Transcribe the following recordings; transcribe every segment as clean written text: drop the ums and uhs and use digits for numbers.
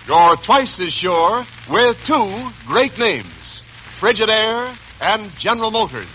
You're twice as sure with two great names, Frigidaire and General Motors.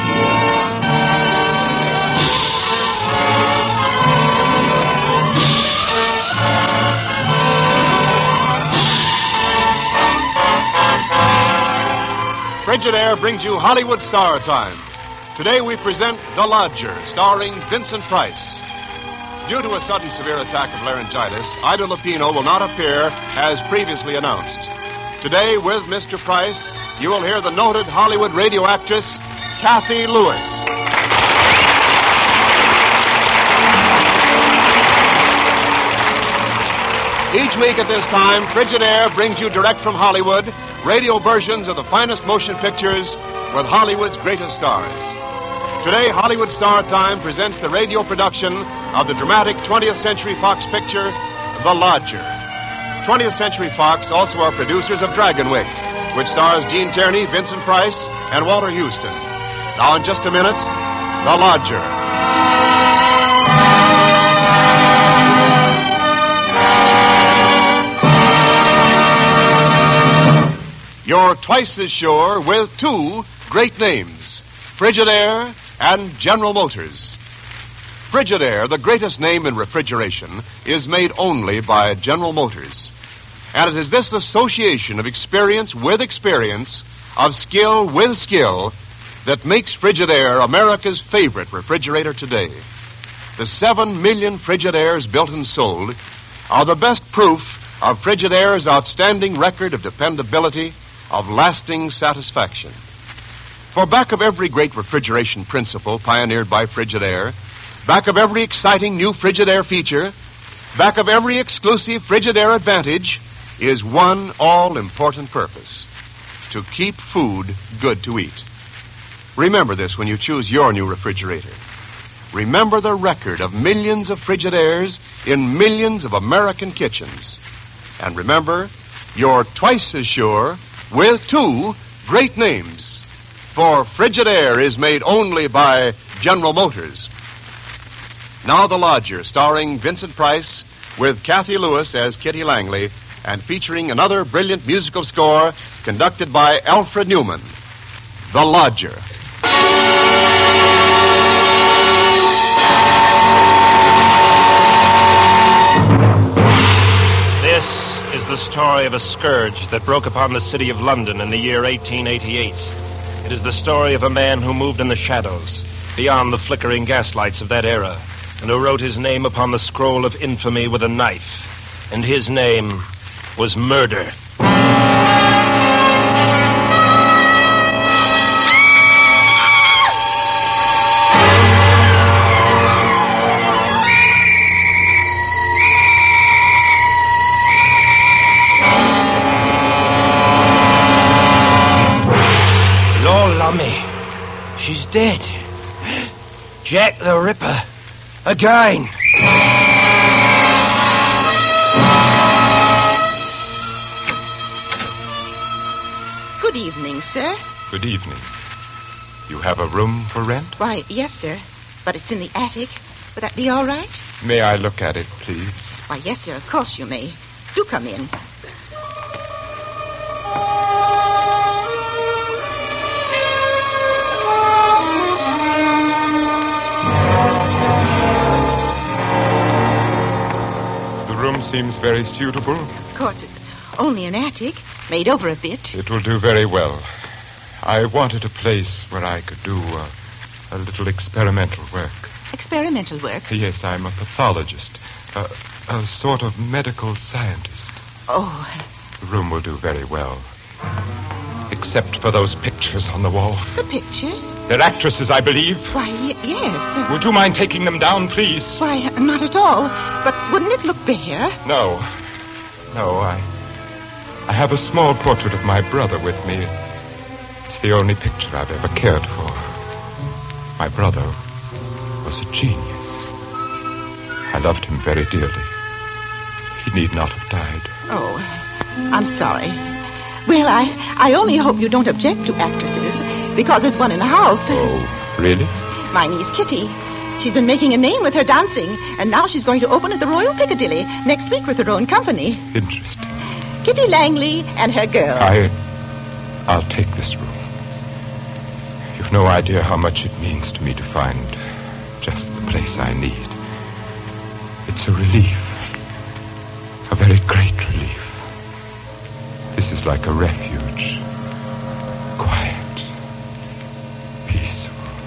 Frigidaire brings you Hollywood Star Time. Today we present The Lodger, starring Vincent Price. Due to a sudden severe attack of laryngitis, Ida Lupino will not appear as previously announced. Today, with Mr. Price, you will hear the noted Hollywood radio actress, Cathy Lewis. Each week at this time, Frigidaire brings you direct from Hollywood radio versions of the finest motion pictures with Hollywood's greatest stars. Today, Hollywood Star Time presents the radio production of the dramatic 20th Century Fox picture, The Lodger. 20th Century Fox also are producers of Dragonwyck, which stars Gene Tierney, Vincent Price, and Walter Houston. Now, in just a minute, The Lodger. You're twice as sure with two great names, Frigidaire and General Motors. Frigidaire, the greatest name in refrigeration, is made only by General Motors. And it is this association of experience with experience, of skill with skill, that makes Frigidaire America's favorite refrigerator today. The 7 million Frigidaires built and sold are the best proof of Frigidaire's outstanding record of dependability, of lasting satisfaction. For back of every great refrigeration principle pioneered by Frigidaire, back of every exciting new Frigidaire feature, back of every exclusive Frigidaire advantage, is one all-important purpose: to keep food good to eat. Remember this when you choose your new refrigerator. Remember the record of millions of Frigidaires in millions of American kitchens. And remember, you're twice as sure with two great names. For Frigidaire is made only by General Motors. Now The Lodger, starring Vincent Price, with Cathy Lewis as Kitty Langley, and featuring another brilliant musical score conducted by Alfred Newman. The Lodger. This is the story of a scourge that broke upon the city of London in the year 1888. It is the story of a man who moved in the shadows, beyond the flickering gaslights of that era, and who wrote his name upon the scroll of infamy with a knife. And his name was murder. She's dead. Jack the Ripper. Again. Good evening, sir. Good evening. You have a room for rent? Why, yes, sir. But it's in the attic. Would that be all right? May I look at it, please? Why, yes, sir. Of course you may. Do come in. Seems very suitable. Of course, it's only an attic, made over a bit. It will do very well. I wanted a place where I could do a little experimental work. Experimental work? Yes, I'm a pathologist, a sort of medical scientist. Oh. The room will do very well. Except for those pictures on the wall. The pictures? They're actresses, I believe. Why, yes. Would you mind taking them down, please? Why, not at all. But wouldn't it look bare? No, I have a small portrait of my brother with me. It's the only picture I've ever cared for. My brother was a genius. I loved him very dearly. He need not have died. Oh, I'm sorry. Well, I only hope you don't object to actresses, because there's one in the house. Oh, really? My niece, Kitty. She's been making a name with her dancing, and now she's going to open at the Royal Piccadilly next week with her own company. Interesting. Kitty Langley and her girl. I'll take this room. You've no idea how much it means to me to find just the place I need. It's a relief. A very great relief. This is like a refuge. Quiet. Peaceful.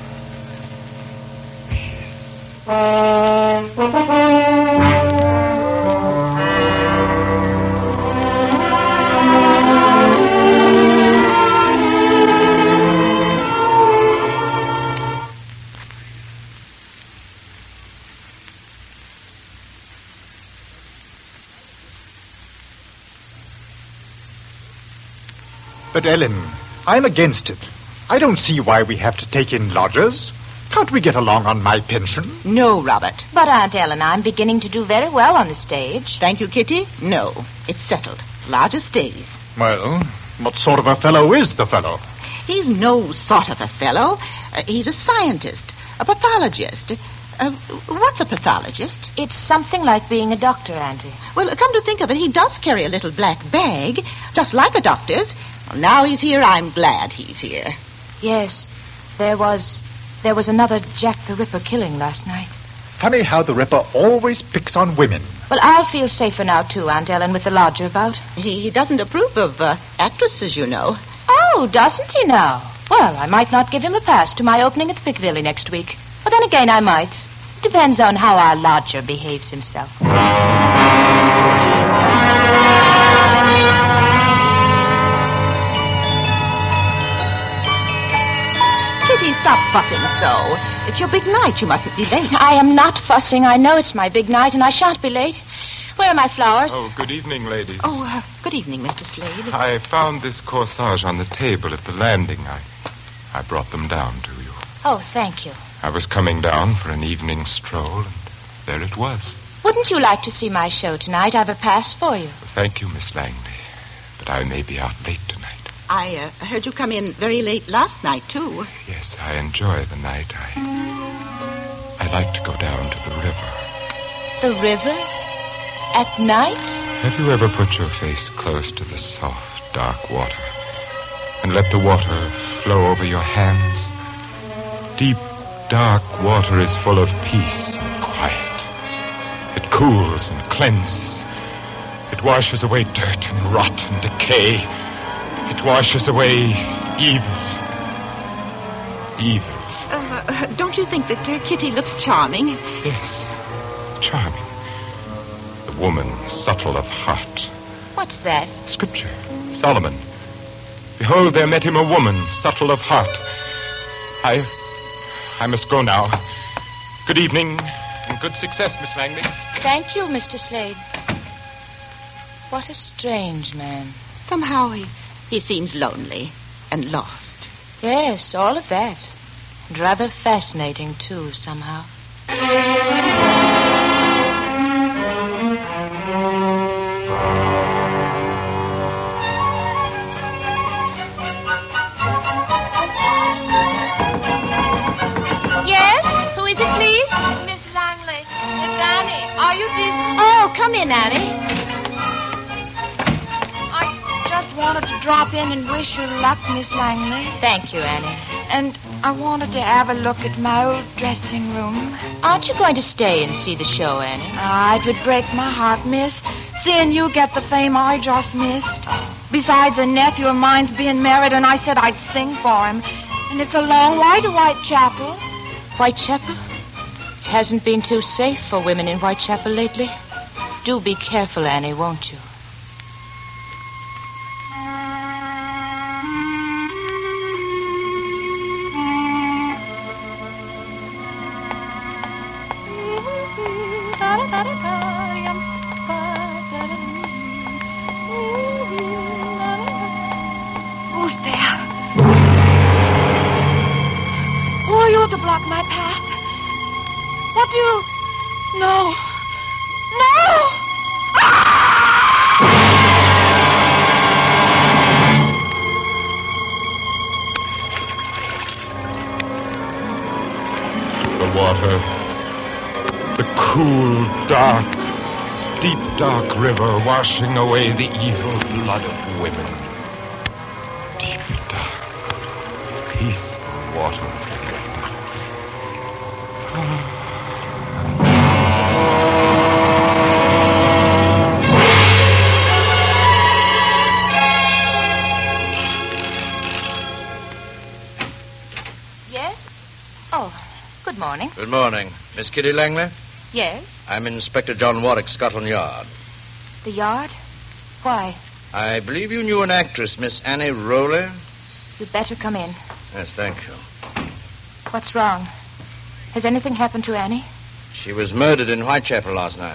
But, Ellen, I'm against it. I don't see why we have to take in lodgers. Can't we get along on my pension? No, Robert. But, Aunt Ellen, I'm beginning to do very well on the stage. Thank you, Kitty. No, it's settled. Larger stays. Well, what sort of a fellow is the fellow? He's no sort of a fellow. He's a scientist, a pathologist. What's a pathologist? It's something like being a doctor, Auntie. Well, come to think of it, he does carry a little black bag, just like a doctor's. Well, now he's here, I'm glad he's here. Yes, there was another Jack the Ripper killing last night. Funny how the Ripper always picks on women. Well, I'll feel safer now, too, Aunt Ellen, with the lodger about. He doesn't approve of actresses, you know. Oh, doesn't he now? Well, I might not give him a pass to my opening at the Piccadilly next week. But then again, I might. Depends on how our lodger behaves himself. Kitty, stop fussing so. It's your big night. You mustn't be late. I am not fussing. I know it's my big night, and I shan't be late. Where are my flowers? Oh, good evening, ladies. Oh, good evening, Mr. Slade. I found this corsage on the table at the landing. I brought them down to you. Oh, thank you. I was coming down for an evening stroll, and there it was. Wouldn't you like to see my show tonight? I've a pass for you. Thank you, Miss Langley, but I may be out late tonight. I heard you come in very late last night, too. Yes, I enjoy the night. I like to go down to the river. The river? At night? Have you ever put your face close to the soft, dark water and let the water flow over your hands? Deep, dark water is full of peace and quiet. It cools and cleanses. It washes away dirt and rot and decay. It washes away evil. Evil. Don't you think that Kitty looks charming? Yes, charming. The woman subtle of heart. What's that? Scripture. Solomon. Behold, there met him a woman subtle of heart. I must go now. Good evening and good success, Miss Langley. Thank you, Mr. Slade. What a strange man. Somehow he seems lonely and lost. Yes, all of that. And rather fascinating, too, somehow. Yes? Who is it, please? Miss Langley. It's Annie. Are you decent? Oh, come in, Annie. I just wanted to drop in and wish you luck, Miss Langley. Thank you, Annie. And I wanted to have a look at my old dressing room. Aren't you going to stay and see the show, Annie? It would break my heart, miss, seeing you get the fame I just missed. Besides, a nephew of mine's being married, and I said I'd sing for him. And it's a long way to Whitechapel. Whitechapel? It hasn't been too safe for women in Whitechapel lately. Do be careful, Annie, won't you? Who's there? Who are you to block my path? What do you... No. No! The water. The cool, dark, deep, dark river washing away the evil blood of women. Deep, dark, peaceful water. Yes? Oh, good morning. Good morning. Miss Kitty Langley? Yes? I'm Inspector John Warwick, Scotland Yard. The yard? Why? I believe you knew an actress, Miss Annie Rowley? You'd better come in. Yes, thank you. What's wrong? Has anything happened to Annie? She was murdered in Whitechapel last night.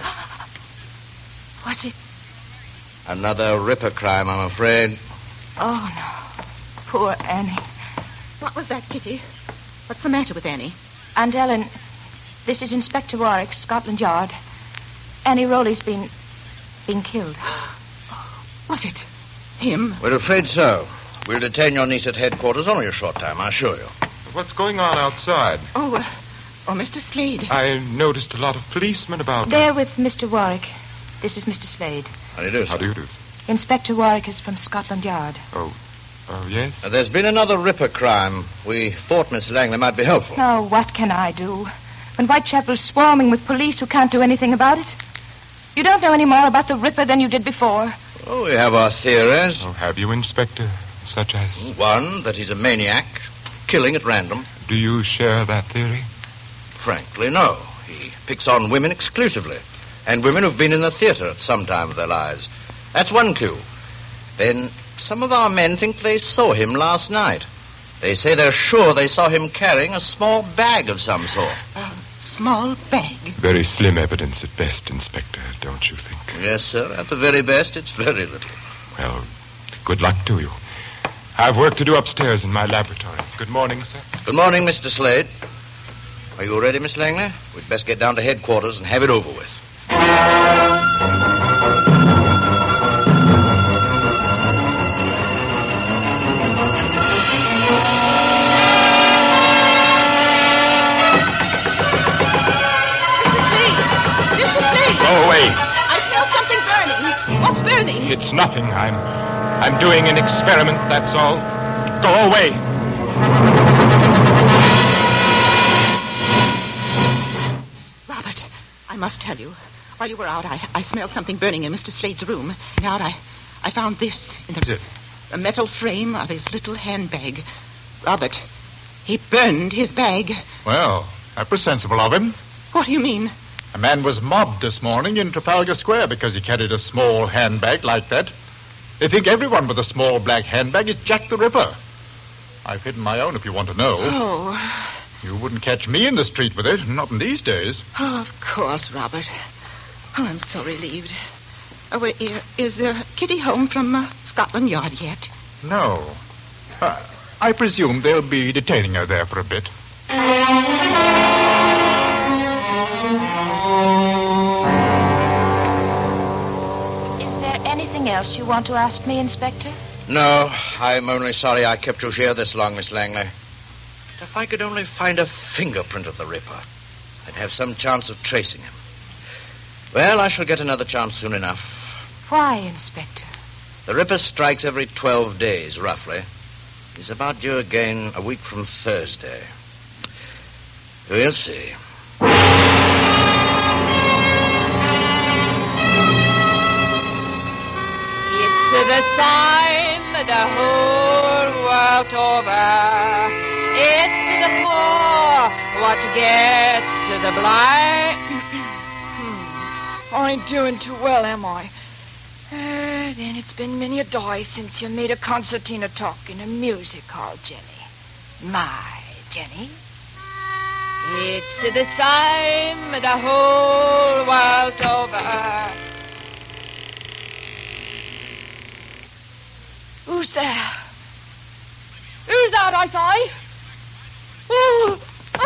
Was it? Another Ripper crime, I'm afraid. Oh, no. Poor Annie. What was that, Kitty? What's the matter with Annie? Aunt Ellen, this is Inspector Warwick, Scotland Yard. Annie Rowley's been killed. Was it him? We're afraid so. We'll detain your niece at headquarters only a short time, I assure you. What's going on outside? Oh, Mr. Slade. I noticed a lot of policemen about. They're with Mr. Warwick. This is Mr. Slade. How do you do, sir? How do you do? Inspector Warwick is from Scotland Yard. Oh, yes? There's been another Ripper crime. We thought Miss Langley might be helpful. Oh, what can I do? When Whitechapel's swarming with police who can't do anything about it? You don't know any more about the Ripper than you did before. Oh, we have our theories. Oh, have you, Inspector? Such as? One, that he's a maniac, killing at random. Do you share that theory? Frankly, no. He picks on women exclusively, and women who've been in the theater at some time of their lives. That's one clue. Then some of our men think they saw him last night. They say they're sure they saw him carrying a small bag of some sort. Small bag? Very slim evidence at best, Inspector, don't you think? Yes, sir. At the very best, it's very little. Well, good luck to you. I've work to do upstairs in my laboratory. Good morning, sir. Good morning, Mr. Slade. Are you ready, Miss Langley? We'd best get down to headquarters and have it over with. Go away. I smell something burning. What's burning? It's nothing. I'm doing an experiment, that's all. Go away. Robert, I must tell you. While you were out, I smelled something burning in Mr. Slade's room. And out, I found this in the metal frame of his little handbag. Robert, he burned his bag. Well, that was sensible of him. What do you mean? A man was mobbed this morning in Trafalgar Square because he carried a small handbag like that. They think everyone with a small black handbag is Jack the Ripper. I've hidden my own if you want to know. Oh. You wouldn't catch me in the street with it, not in these days. Oh, of course, Robert. Oh, I'm so relieved. Oh, is Kitty home from Scotland Yard yet? No. I presume they'll be detaining her there for a bit. Anything else you want to ask me, Inspector? No, I'm only sorry I kept you here this long, Miss Langley. If I could only find a fingerprint of the Ripper, I'd have some chance of tracing him. Well, I shall get another chance soon enough. Why, Inspector? The Ripper strikes every 12 days, roughly. He's about due again a week from Thursday. We'll see. The sign the whole world over. It's the poor what gets the blind. I ain't doing too well, am I? Then it's been many a day since you made a concertina talk in a music hall, Jenny. My Jenny. It's the sign the whole world over. Who's there? Who's that, I say? Ooh.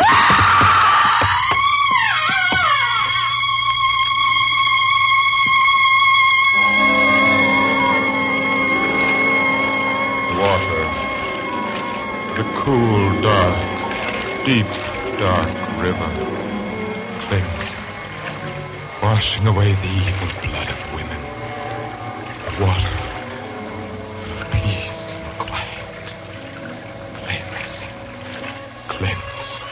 Water. The cool, dark, deep, dark river. Cleansing. washing away the evil blood of women. Water of peace and quiet. Cleanse.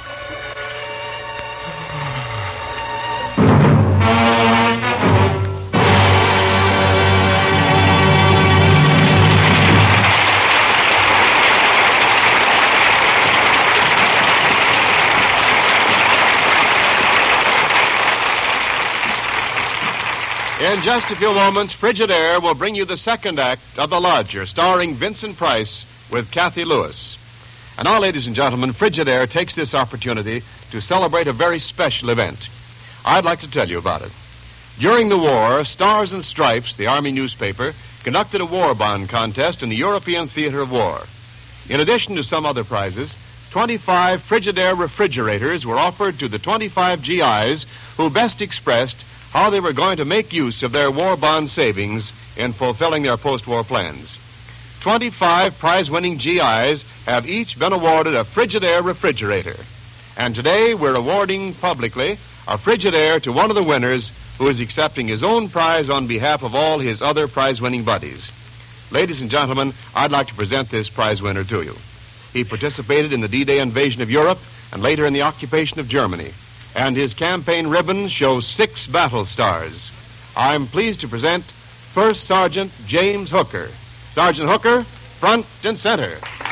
In just a few moments, Frigidaire will bring you the second act of The Lodger, starring Vincent Price with Kathy Lewis. And now, ladies and gentlemen, Frigidaire takes this opportunity to celebrate a very special event. I'd like to tell you about it. During the war, Stars and Stripes, the Army newspaper, conducted a war bond contest in the European theater of war. In addition to some other prizes, 25 Frigidaire refrigerators were offered to the 25 GIs who best expressed how they were going to make use of their war bond savings in fulfilling their post-war plans. 25 prize-winning GIs have each been awarded a Frigidaire refrigerator. And today we're awarding publicly a Frigidaire to one of the winners who is accepting his own prize on behalf of all his other prize-winning buddies. Ladies and gentlemen, I'd like to present this prize winner to you. He participated in the D-Day invasion of Europe and later in the occupation of Germany. And his campaign ribbon shows 6 battle stars. I'm pleased to present First Sergeant James Hooker. Sergeant Hooker, front and center.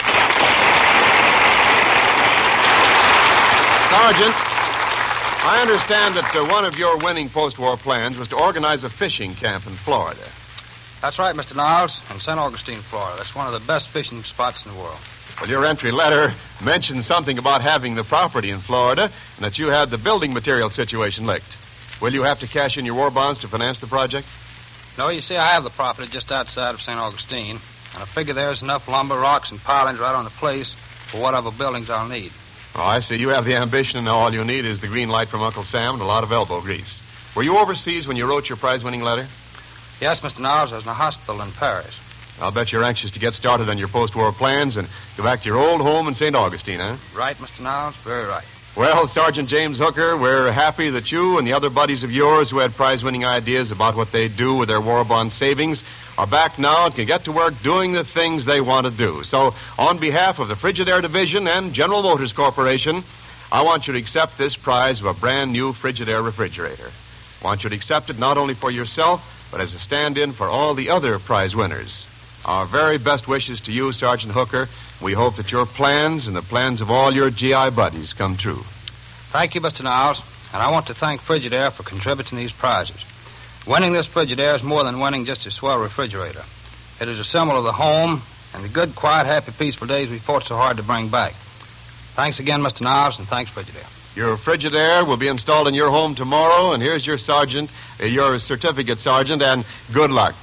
Sergeant, I understand that one of your winning post-war plans was to organize a fishing camp in Florida. That's right, Mr. Niles, in St. Augustine, Florida. That's one of the best fishing spots in the world. Well, your entry letter mentioned something about having the property in Florida and that you had the building material situation licked. Will you have to cash in your war bonds to finance the project? No, you see, I have the property just outside of St. Augustine, and I figure there's enough lumber, rocks, and pilings right on the place for whatever buildings I'll need. Oh, I see. You have the ambition, and all you need is the green light from Uncle Sam and a lot of elbow grease. Were you overseas when you wrote your prize-winning letter? Yes, Mr. Niles, I was in a hospital in Paris. I'll bet you're anxious to get started on your post-war plans and go back to your old home in St. Augustine, huh? Right, Mr. Niles, very right. Well, Sergeant James Hooker, we're happy that you and the other buddies of yours who had prize-winning ideas about what they'd do with their war bond savings are back now and can get to work doing the things they want to do. So, on behalf of the Frigidaire Division and General Motors Corporation, I want you to accept this prize of a brand-new Frigidaire refrigerator. I want you to accept it not only for yourself, but as a stand-in for all the other prize winners. Our very best wishes to you, Sergeant Hooker. We hope that your plans and the plans of all your GI buddies come true. Thank you, Mr. Niles, and I want to thank Frigidaire for contributing these prizes. Winning this Frigidaire is more than winning just a swell refrigerator. It is a symbol of the home and the good, quiet, happy, peaceful days we fought so hard to bring back. Thanks again, Mr. Niles, and thanks, Frigidaire. Your Frigidaire will be installed in your home tomorrow, and here's your your certificate, Sergeant, and good luck.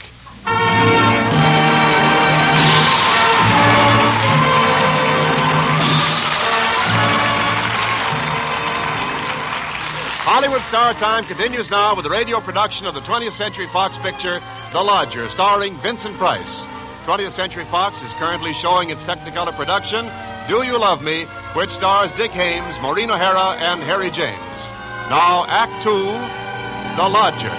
Hollywood Star Time continues now with the radio production of the 20th Century Fox picture, The Lodger, starring Vincent Price. 20th Century Fox is currently showing its Technicolor production, Do You Love Me, which stars Dick Haymes, Maureen O'Hara, and Harry James. Now, Act 2, The Lodger.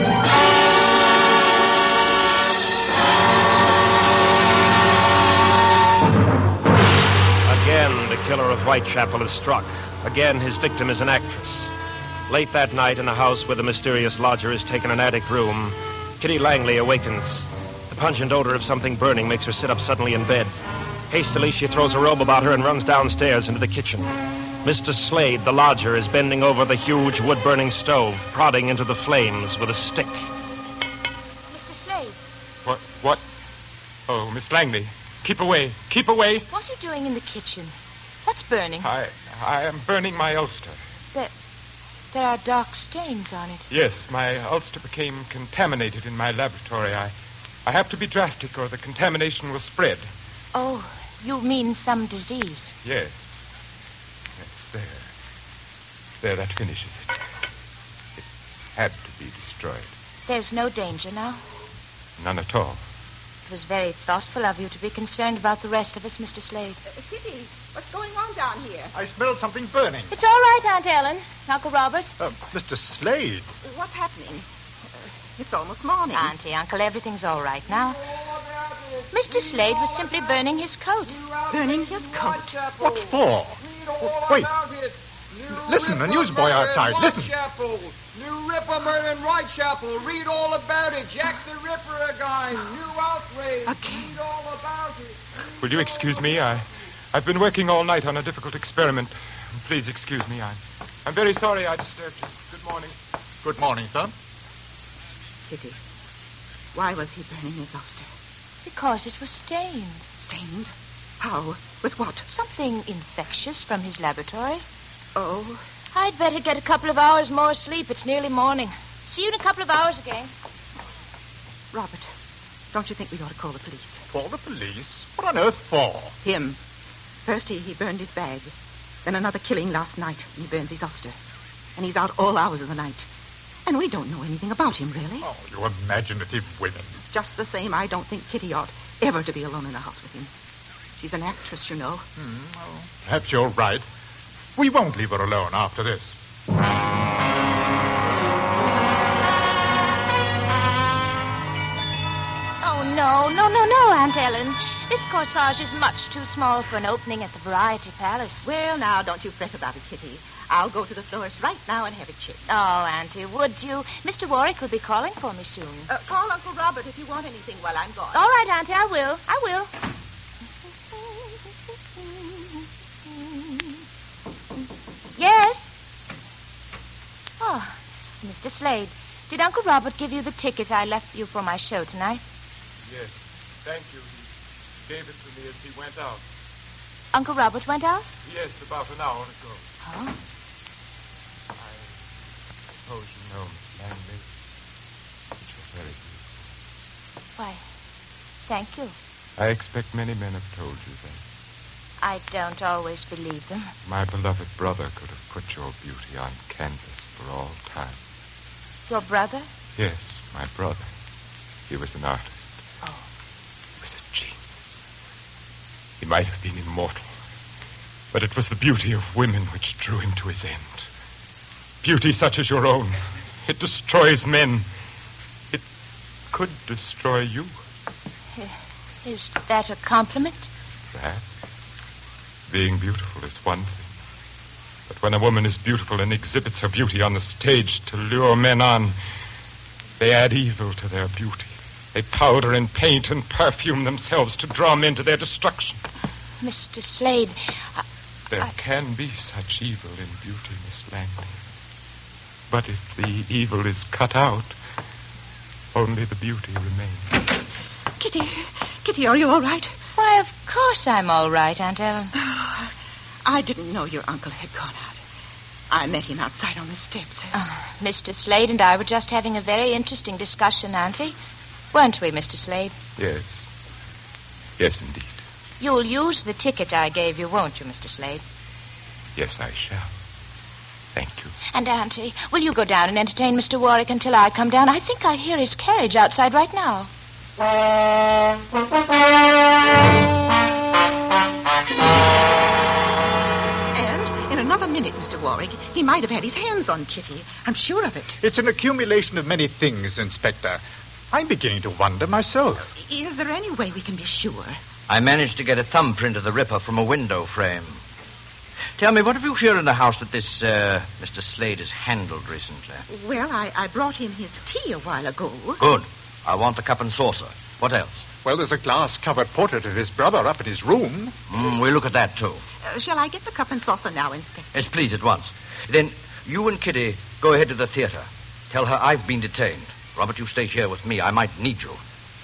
Again, the killer of Whitechapel is struck. Again, his victim is an actress. Late that night, in the house where the mysterious lodger has taken an attic room, Kitty Langley awakens. The pungent odor of something burning makes her sit up suddenly in bed. Hastily, she throws a robe about her and runs downstairs into the kitchen. Mr. Slade, the lodger, is bending over the huge wood-burning stove, prodding into the flames with a stick. Mr. Slade. What? Oh, Miss Langley, keep away. Keep away. What are you doing in the kitchen? What's burning? I am burning my ulster. There are dark stains on it. Yes, my ulster became contaminated in my laboratory. I have to be drastic or the contamination will spread. Oh, you mean some disease? Yes. There, that finishes it. It had to be destroyed. There's no danger now? None at all. It was very thoughtful of you to be concerned about the rest of us, Mr. Slade. Kitty, what's going on down here? I smell something burning. It's all right, Aunt Ellen. Uncle Robert. Mr. Slade. What's happening? It's almost morning. Auntie, Uncle, everything's all right now. Mr. Slade was simply burning his coat. Burning his coat? What for? Wait. Listen, the newsboy outside. Listen. New Ripper murder in Whitechapel. Read all about it. Jack the Ripper again. New outrage. Read all about it. Will you excuse me? I've been working all night on a difficult experiment. Please excuse me. I'm very sorry I disturbed you. Good morning. Good morning, sir. Kitty, why was he burning his ulster? Because it was stained. Stained? How? With what? Something infectious from his laboratory. Oh. I'd better get a couple of hours more sleep. It's nearly morning. See you in a couple of hours again. Robert, don't you think we ought to call the police? Call the police? What on earth for? Him. First he burned his bag. Then another killing last night, and he burned his ulster. And he's out all hours of the night. And we don't know anything about him, really. Oh, you imaginative women. Just the same, I don't think Kitty ought ever to be alone in a house with him. She's an actress, you know. Well, perhaps you're right. We won't leave her alone after this. Oh, no, Aunt Ellen. This corsage is much too small for an opening at the Variety Palace. Well, now, don't you fret about it, Kitty. I'll go to the florist right now and have it changed. Oh, Auntie, would you? Mr. Warwick will be calling for me soon. Call Uncle Robert if you want anything while I'm gone. All right, Auntie, I will. Yes? Oh, Mr. Slade, did Uncle Robert give you the ticket I left you for my show tonight? Yes, thank you. He gave it to me as he went out. Uncle Robert went out? Yes, about an hour ago. Oh? I suppose you know Miss Langley. But you're very beautiful. Why, thank you. I expect many men have told you that. I don't always believe them. My beloved brother could have put your beauty on canvas for all time. Your brother? Yes, my brother. He was an artist. Oh. He was a genius. He might have been immortal, but it was the beauty of women which drew him to his end. Beauty such as your own. It destroys men. It could destroy you. Is that a compliment? That? Being beautiful is one thing. But when a woman is beautiful and exhibits her beauty on the stage to lure men on, they add evil to their beauty. They powder and paint and perfume themselves to draw men to their destruction. Mr. Slade, There can be such evil in beauty, Miss Langley. But if the evil is cut out, only the beauty remains. Kitty, are you all right? Why, of course I'm all right, Aunt Ellen. I didn't know your uncle had gone out. I met him outside on the steps. Mr. Slade and I were just having a very interesting discussion, Auntie. Weren't we, Mr. Slade? Yes. Yes, indeed. You'll use the ticket I gave you, won't you, Mr. Slade? Yes, I shall. Thank you. And, Auntie, will you go down and entertain Mr. Warwick until I come down? I think I hear his carriage outside right now. And in another minute, Mr. Warwick, he might have had his hands on Kitty. I'm sure of it. It's an accumulation of many things, Inspector. I'm beginning to wonder myself. Is there any way we can be sure? I managed to get a thumbprint of the Ripper from a window frame. Tell me, what have you here in the house that this Mr. Slade has handled recently? Well, I brought him his tea a while ago. Good. I want the cup and saucer. What else? Well, there's a glass-covered portrait of his brother up in his room. We'll look at that, too. Shall I get the cup and saucer now, Inspector? Yes, please, at once. Then you and Kitty go ahead to the theater. Tell her I've been detained. Robert, you stay here with me. I might need you.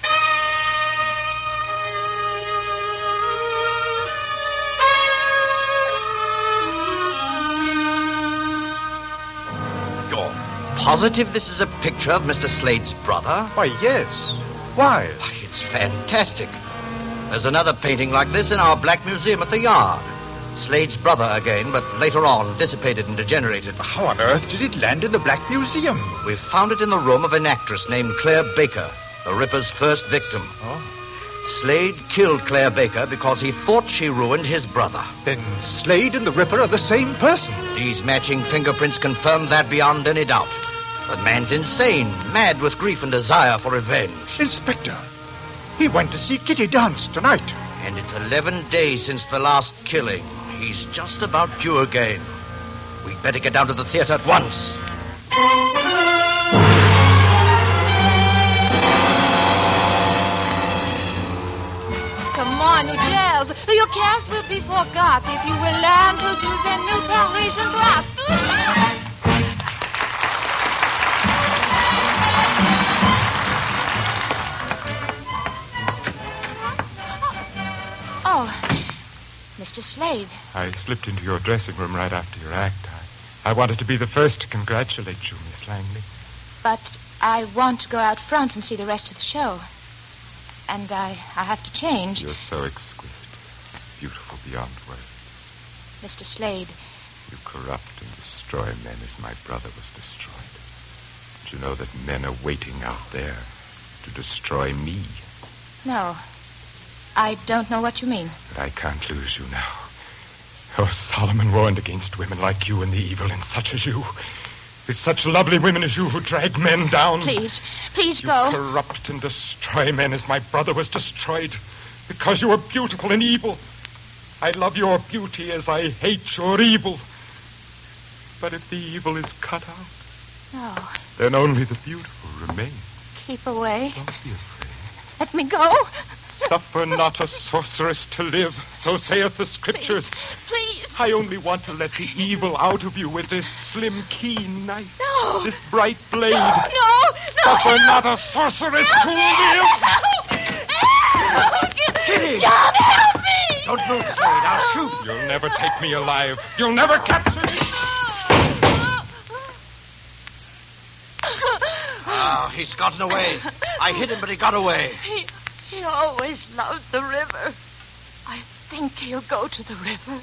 You're positive this is a picture of Mr. Slade's brother? Why, yes. Why? Why, it's fantastic. There's another painting like this in our Black Museum at the Yard. Slade's brother again, but later on dissipated and degenerated. How on earth did it land in the Black Museum? We found it in the room of an actress named Claire Baker, the Ripper's first victim. Oh. Slade killed Claire Baker because he thought she ruined his brother. Then Slade and the Ripper are the same person. These matching fingerprints confirm that beyond any doubt. The man's insane, mad with grief and desire for revenge. Inspector, he went to see Kitty dance tonight. And it's 11 days since the last killing. He's just about due again. We'd better get down to the theater at once. Come on, girls. Your cast will be forgot if you will learn to do the new Parisian thrust. Oh, Mr. Slade. I slipped into your dressing room right after your act. I wanted to be the first to congratulate you, Miss Langley. But I want to go out front and see the rest of the show. And I have to change. You're so exquisite. Beautiful beyond words. Mr. Slade. You corrupt and destroy men as my brother was destroyed. Don't you know that men are waiting out there to destroy me? No. I don't know what you mean. But I can't lose you now. Oh, Solomon warned against women like you and the evil in such as you. It's such lovely women as you who drag men down. Please you go. You corrupt and destroy men as my brother was destroyed. Because you are beautiful and evil. I love your beauty as I hate your evil. But if the evil is cut out, no, then only the beautiful remain. Keep away. Don't be afraid. Let me go. Suffer not a sorceress to live, so saith the Scriptures. Please. I only want to let the evil out of you with this slim, keen knife. No. This bright blade. No. Suffer not a sorceress to live. Kitty. John, help me. Don't move, Slade. I'll shoot. You'll never take me alive. You'll never capture me. Oh, he's gotten away. I hit him, but he got away. He always loved the river. I think he'll go to the river.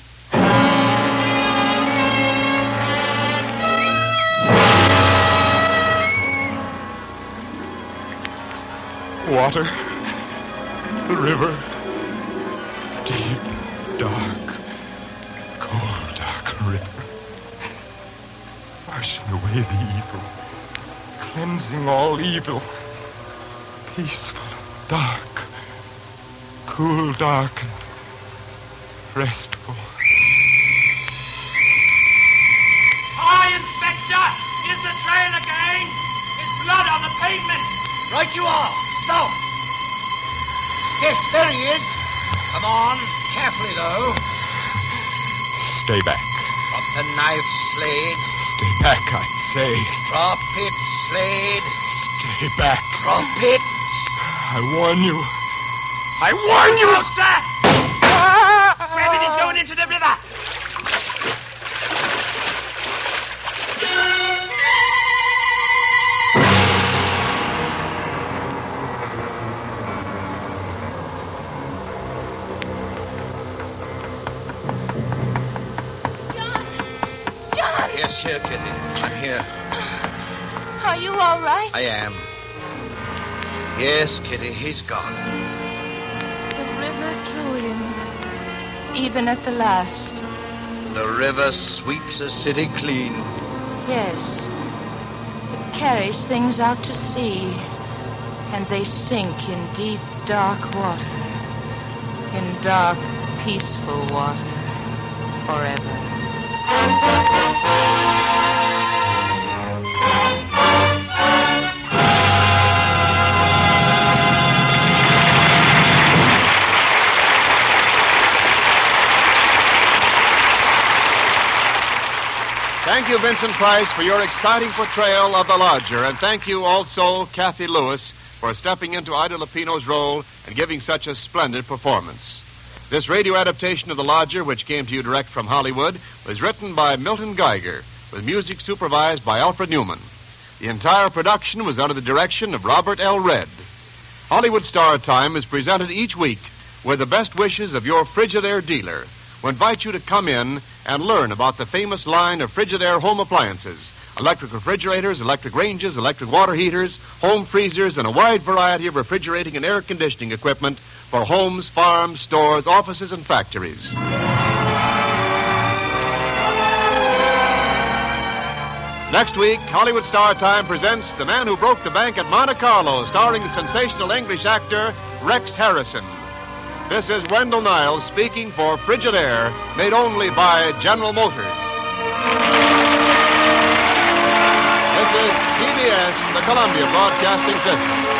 Water. The river. Deep, dark, cold, dark river. Washing away the evil. Cleansing all evil. Peaceful, dark. Cool, dark, and restful. Hi, Inspector! Here's the trail again! There's blood on the pavement! Right you are. Stop. Yes, there he is. Come on. Carefully, though. Stay back. Drop the knife, Slade. Stay back, I say. Drop it, Slade. Stay back. Drop it. I warn you. I warn you! Sir! Rabbit is going into the river! John! Yes, here, Kitty. I'm here. Are you all right? I am. Yes, Kitty, he's gone. The river drew him, even at the last. The river sweeps a city clean. Yes. It carries things out to sea, and they sink in deep, dark water. In dark, peaceful water. Forever. Thank you, Vincent Price, for your exciting portrayal of the Lodger, and thank you also, Kathy Lewis, for stepping into Ida Lupino's role and giving such a splendid performance. This radio adaptation of The Lodger, which came to you direct from Hollywood, was written by Milton Geiger, with music supervised by Alfred Newman. The entire production was under the direction of Robert L. Redd. Hollywood Star Time is presented each week with the best wishes of your Frigidaire dealer, who invite you to come in and learn about the famous line of Frigidaire home appliances, Electric refrigerators, electric ranges, electric water heaters, home freezers, and a wide variety of refrigerating and air conditioning equipment for homes, farms, stores, offices, and factories. Next week, Hollywood Star Time presents The Man Who Broke the Bank at Monte Carlo, starring the sensational English actor Rex Harrison. This is Wendell Niles speaking for Frigidaire, made only by General Motors. This is CBS, the Columbia Broadcasting System.